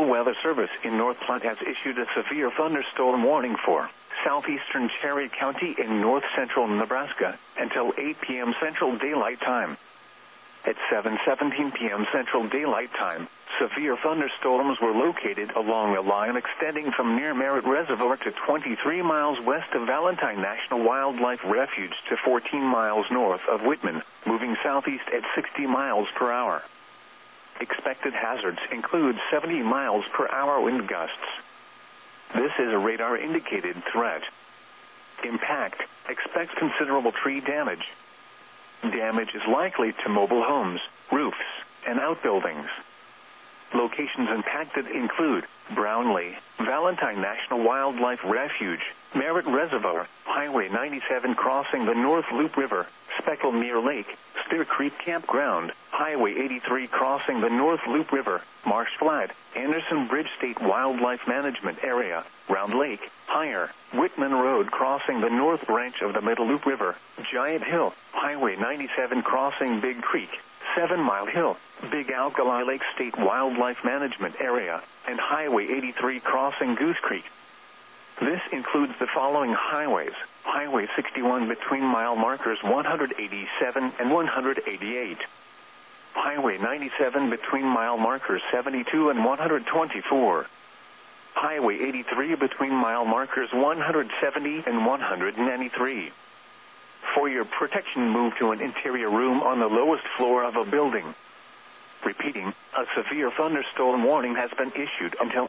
Weather Service in North Platte has issued a severe thunderstorm warning for southeastern Cherry County in north central Nebraska until 8 p.m. Central Daylight Time. At 7:17 p.m. Central Daylight Time, severe thunderstorms were located along a line extending from near Merritt Reservoir to 23 miles west of Valentine National Wildlife Refuge to 14 miles north of Whitman, moving southeast at 60 miles per hour. Expected hazards include 70 miles per hour wind gusts. This is a radar-indicated threat. Impact: expect considerable tree damage. Damage is likely to mobile homes, roofs, and outbuildings. Locations impacted include Brownlee, Valentine National Wildlife Refuge, Merritt Reservoir, Highway 97 crossing the North Loop River, Speckle Mere Lake, Steer Creek Campground, Highway 83 crossing the North Loop River, Marsh Flat, Anderson Bridge State Wildlife Management Area, Round Lake, Higher, Whitman Road crossing the North Branch of the Middle Loop River, Giant Hill, Highway 97 crossing Big Creek, 7 Mile Hill, Big Alkali Lake State Wildlife Management Area, and Highway 83 crossing Goose Creek. This includes the following highways: Highway 61 between mile markers 187 and 188. Highway 97 between mile markers 72 and 124. Highway 83 between mile markers 170 and 193. For your protection, move to an interior room on the lowest floor of a building. Repeating, a severe thunderstorm warning has been issued until